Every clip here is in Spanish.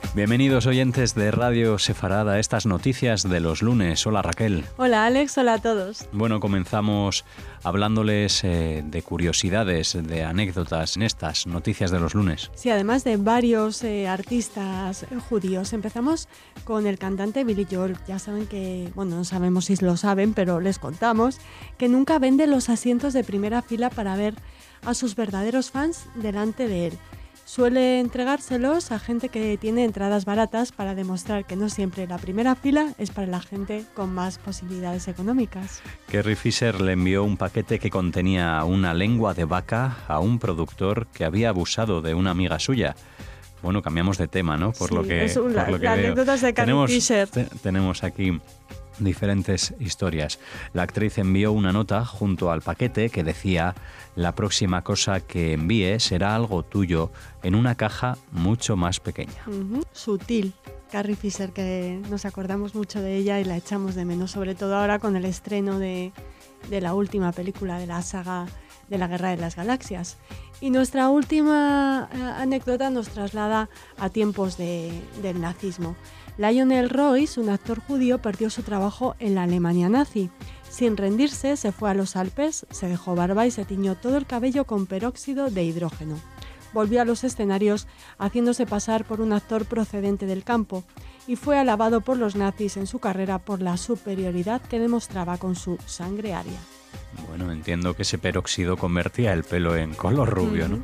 Bienvenidos oyentes de Radio Sefarad a estas noticias de los lunes. Hola Raquel. Hola Alex, hola a todos. Bueno, comenzamos hablándoles de curiosidades, de anécdotas en estas noticias de los lunes. Sí, además de varios artistas judíos. Empezamos con el cantante Billy Joel. Ya saben que, bueno, no sabemos si lo saben, pero les contamos que nunca vende los asientos de primera fila para ver a sus verdaderos fans delante de él. Suele entregárselos a gente que tiene entradas baratas para demostrar que no siempre la primera fila es para la gente con más posibilidades económicas. Carrie Fisher le envió un paquete que contenía una lengua de vaca a un productor que había abusado de una amiga suya. Bueno, cambiamos de tema, ¿no? Por lo que anécdotas de Carrie Fisher. Tenemos aquí diferentes historias. La actriz envió una nota junto al paquete que decía: la próxima cosa que envíe será algo tuyo en una caja mucho más pequeña. Sutil. Carrie Fisher, que nos acordamos mucho de ella y la echamos de menos, sobre todo ahora con el estreno de la última película de la saga de la Guerra de las Galaxias. Y nuestra última anécdota nos traslada a tiempos del nazismo. Lionel Royce, un actor judío, perdió su trabajo en la Alemania nazi. Sin rendirse, se fue a los Alpes, se dejó barba y se tiñó todo el cabello con peróxido de hidrógeno. Volvió a los escenarios haciéndose pasar por un actor procedente del campo y fue alabado por los nazis en su carrera por la superioridad que demostraba con su sangre aria. Bueno, entiendo que ese peróxido convertía el pelo en color rubio, ¿no?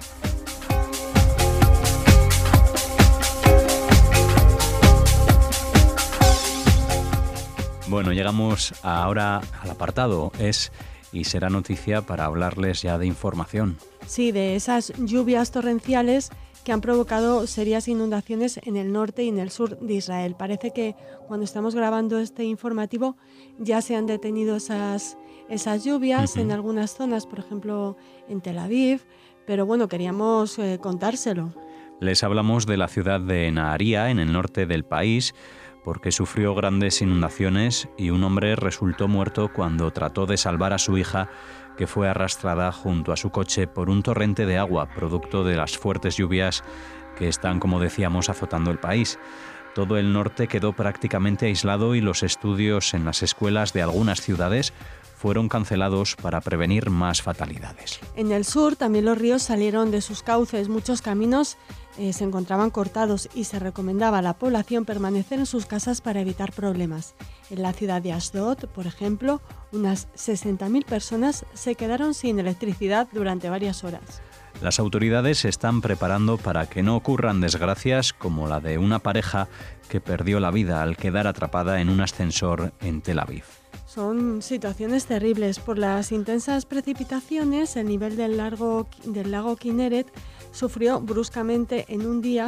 Bueno, llegamos ahora al apartado Es y será noticia para hablarles ya de información. Sí, de esas lluvias torrenciales que han provocado serias inundaciones en el norte y en el sur de Israel. Parece que cuando estamos grabando este informativo ya se han detenido esas lluvias en algunas zonas, por ejemplo en Tel Aviv, pero bueno, queríamos contárselo. Les hablamos de la ciudad de Naharía, en el norte del país, porque sufrió grandes inundaciones y un hombre resultó muerto cuando trató de salvar a su hija, que fue arrastrada junto a su coche por un torrente de agua, producto de las fuertes lluvias que están, como decíamos, azotando el país. Todo el norte quedó prácticamente aislado y los estudios en las escuelas de algunas ciudades fueron cancelados para prevenir más fatalidades. En el sur también los ríos salieron de sus cauces, muchos caminos se encontraban cortados y se recomendaba a la población permanecer en sus casas para evitar problemas. En la ciudad de Ashdod, por ejemplo, unas 60.000 personas se quedaron sin electricidad durante varias horas. Las autoridades se están preparando para que no ocurran desgracias como la de una pareja que perdió la vida al quedar atrapada en un ascensor en Tel Aviv. Son situaciones terribles. Por las intensas precipitaciones, el nivel del lago Kinneret subió bruscamente en un día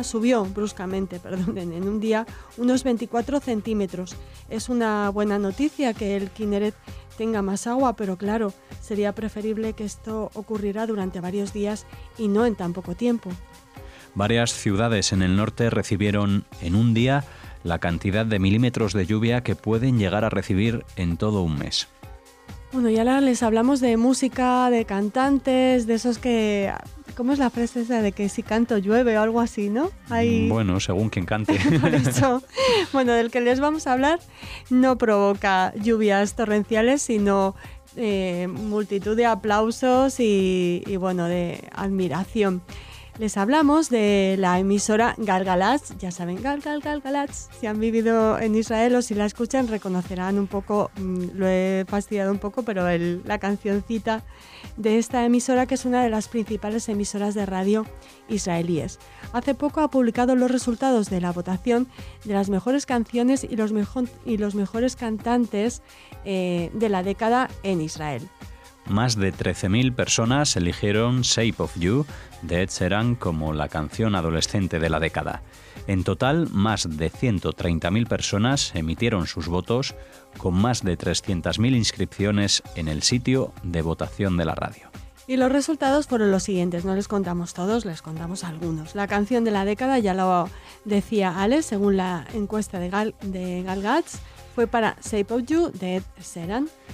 unos 24 centímetros. Es una buena noticia que el Kinneret tenga más agua, pero claro, sería preferible que esto ocurriera durante varios días y no en tan poco tiempo. Varias ciudades en el norte recibieron en un día la cantidad de milímetros de lluvia que pueden llegar a recibir en todo un mes. Bueno, y ahora les hablamos de música, de cantantes, de esos que... ¿Cómo es la frase esa de que si canto llueve o algo así, no? Bueno, según quien cante. Por eso, bueno, del que les vamos a hablar no provoca lluvias torrenciales, sino multitud de aplausos y bueno, de admiración. Les hablamos de la emisora Galgalatz. Ya saben, Galgalatz. Si han vivido en Israel o si la escuchan reconocerán un poco, lo he fastidiado un poco, pero la cancioncita de esta emisora, que es una de las principales emisoras de radio israelíes. Hace poco ha publicado los resultados de la votación de las mejores canciones y los mejores cantantes de la década en Israel. Más de 13.000 personas eligieron Shape of You de Ed Sheeran como la canción adolescente de la década. En total, más de 130.000 personas emitieron sus votos, con más de 300.000 inscripciones en el sitio de votación de la radio. Y los resultados fueron los siguientes, no les contamos todos, les contamos algunos. La canción de la década, ya lo decía Alex, según la encuesta de Galgalatz, fue para Shape of You de Ed Sheeran.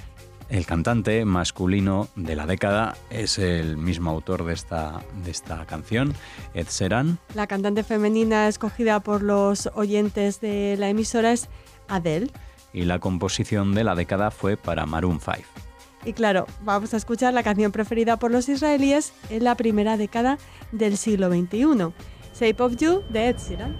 El cantante masculino de la década es el mismo autor de esta canción, Ed Sheeran. La cantante femenina escogida por los oyentes de la emisora es Adele. Y la composición de la década fue para Maroon 5. Y claro, vamos a escuchar la canción preferida por los israelíes en la primera década del siglo XXI, Shape of You de Ed Sheeran.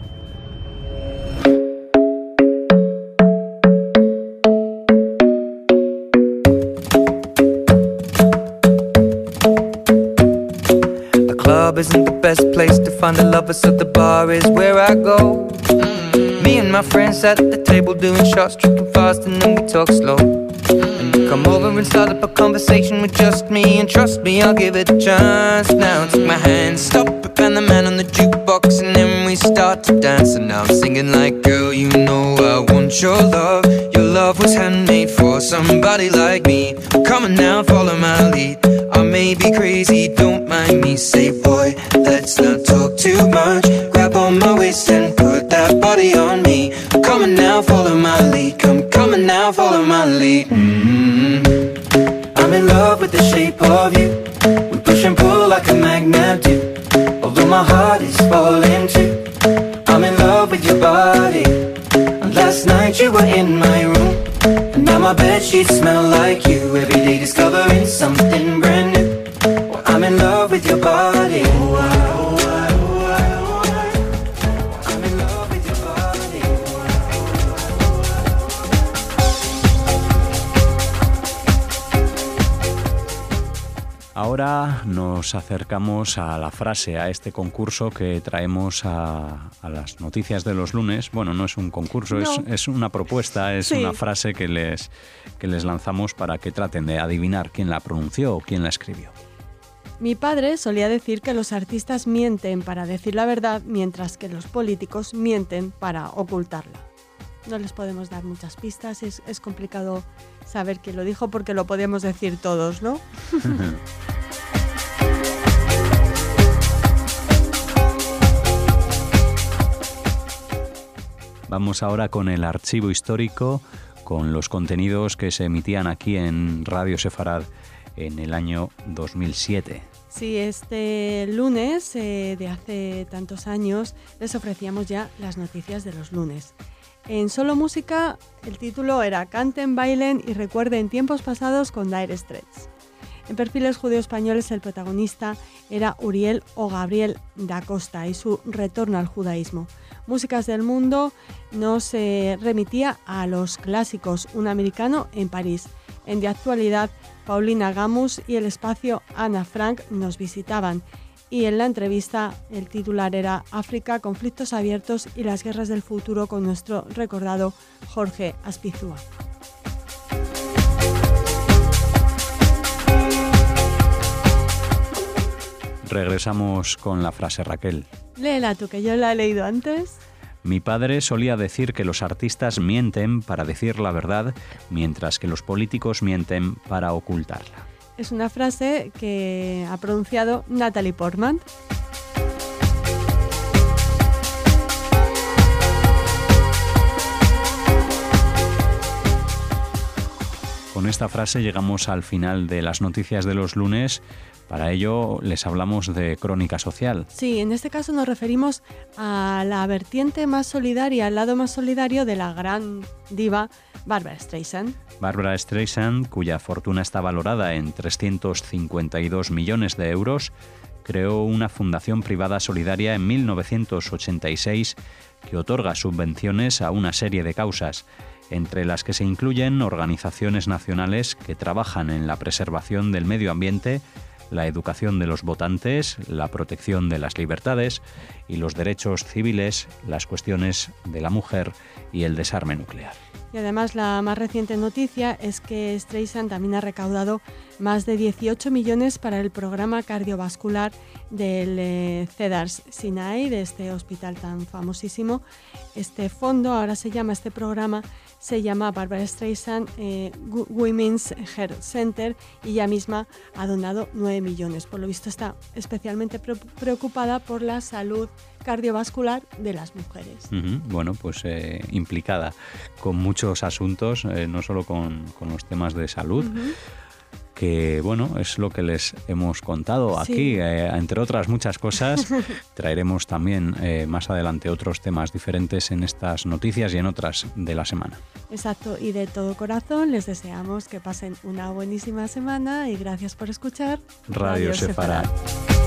Isn't the best place to find the lovers, so the bar is where I go. Me and my friends at the table doing shots, tripping fast, and then we talk slow. And you come over and start up a conversation with just me, and trust me, I'll give it a chance. Now take my hand, stop it, and the man on the jukebox, and then we start to dance. And now I'm singing like, girl, you know I want your love. Your love was handmade for somebody like me. Come on now, follow my lead. I may be crazy, don't mind me. Say, boy, let's not talk too much. Grab on my waist and put that body on me. Come on now, follow my lead. Come on now, follow my lead. I'm in love with the shape of you. We push and pull like a magnet do. Although my heart is falling too. I'm in love with your body. And last night you were in my room. And now my bedsheets smell like you. Every day discovering something brand new. Well, I'm in love with your body. I'm in love with your body. Ahora nos acercamos a la frase, a este concurso que traemos a las noticias de los lunes. Bueno, no es un concurso, no. es una propuesta, es una frase que les lanzamos para que traten de adivinar quién la pronunció o quién la escribió. Mi padre solía decir que los artistas mienten para decir la verdad, mientras que los políticos mienten para ocultarla. No les podemos dar muchas pistas, es complicado saber quién lo dijo porque lo podemos decir todos, ¿no? Vamos ahora con el archivo histórico, con los contenidos que se emitían aquí en Radio Sefarad en el año 2007. Sí, este lunes de hace tantos años les ofrecíamos ya las noticias de los lunes. En Solo Música el título era Canten, bailen y recuerden tiempos pasados con Dire Straits. En Perfiles Judeo-Españoles el protagonista era Uriel o Gabriel da Costa y su retorno al judaísmo. Músicas del Mundo nos remitía a los clásicos, un americano en París. En De Actualidad, Paulina Gamus y el espacio Ana Frank nos visitaban. Y en la entrevista el titular era África, conflictos abiertos y las guerras del futuro con nuestro recordado Jorge Aspizúa. Regresamos con la frase, Raquel. Léela tú, que yo la he leído antes. Mi padre solía decir que los artistas mienten para decir la verdad, mientras que los políticos mienten para ocultarla. Es una frase que ha pronunciado Natalie Portman. Con esta frase llegamos al final de las noticias de los lunes. Para ello les hablamos de crónica social. Sí, en este caso nos referimos a la vertiente más solidaria, al lado más solidario de la gran diva Barbra Streisand. Barbra Streisand, cuya fortuna está valorada en 352 millones de euros, creó una fundación privada solidaria en 1986 que otorga subvenciones a una serie de causas, entre las que se incluyen organizaciones nacionales que trabajan en la preservación del medio ambiente, la educación de los votantes, la protección de las libertades y los derechos civiles, las cuestiones de la mujer y el desarme nuclear. Y además la más reciente noticia es que Streisand también ha recaudado más de 18 millones para el programa cardiovascular del Cedars Sinai, de este hospital tan famosísimo. Este fondo, ahora se llama este programa, se llama Barbara Streisand Women's Health Center y ella misma ha donado 9 millones. Por lo visto está especialmente preocupada por la salud cardiovascular de las mujeres. Bueno, pues implicada con muchos asuntos, no solo con los temas de salud, que bueno, es lo que les hemos contado aquí, entre otras muchas cosas. Traeremos también más adelante otros temas diferentes en estas noticias y en otras de la semana. Exacto, y de todo corazón les deseamos que pasen una buenísima semana y gracias por escuchar Radio Sefarad.